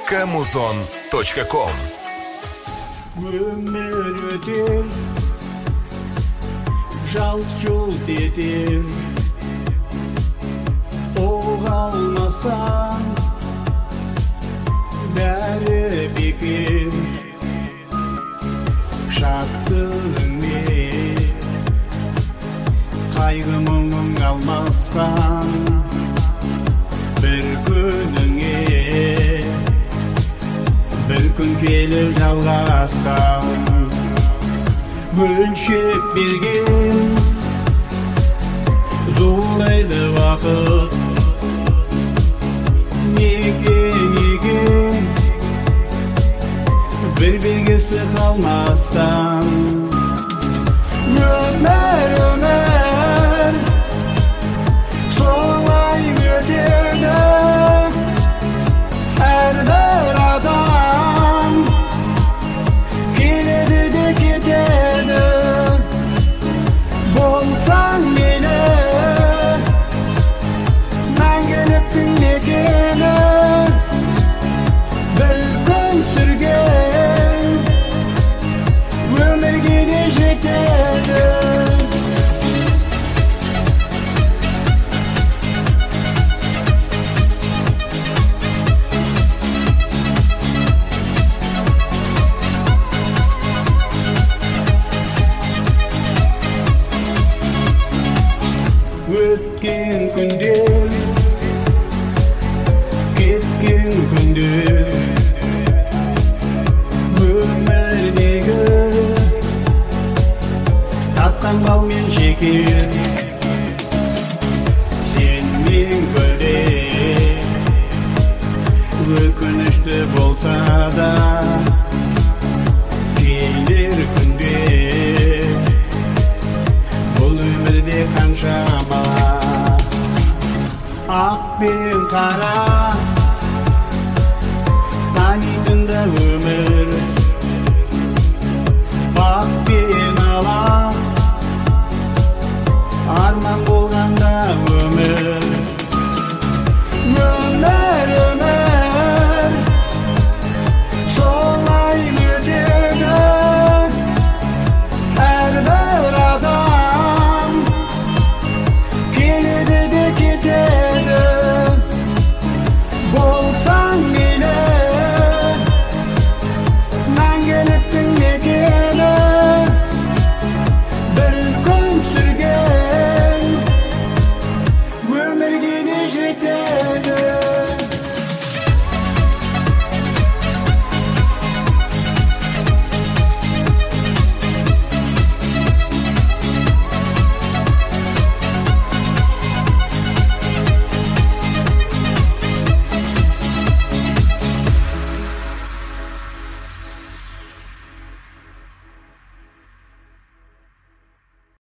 kmuzon.com. Ömür öter, жалт-жұлт етер, оғалмасам бәрі бекер. Шаттығыңе қайғы мұңың алмасам, бір күніңе бір күн келіп жалғасам. Өлшеп берген зулайды уақыт, неге бір белгісі қалмастан. Өмір солай өтеді, әрбір адам келеді де кетеді. Болсаң мейлі мәңгіліктің мекені, бір күн сүрген өмірге де жетеді. Өткен күндер, кеткен күндер, өмірдегі татқан бал мен шекер. Сенмен гүлде өкінішті болса да, келер күнде бұл өмірде қаншама ақ пен қара танитынды өмір, бақ пен ала арман болғанда өмір. Өмір солай өтеді, әрбір адам келеді де кетеді. Болсаң мейлі мәңгіліктің мекені, бір күн сүрген өмірге де жетеді.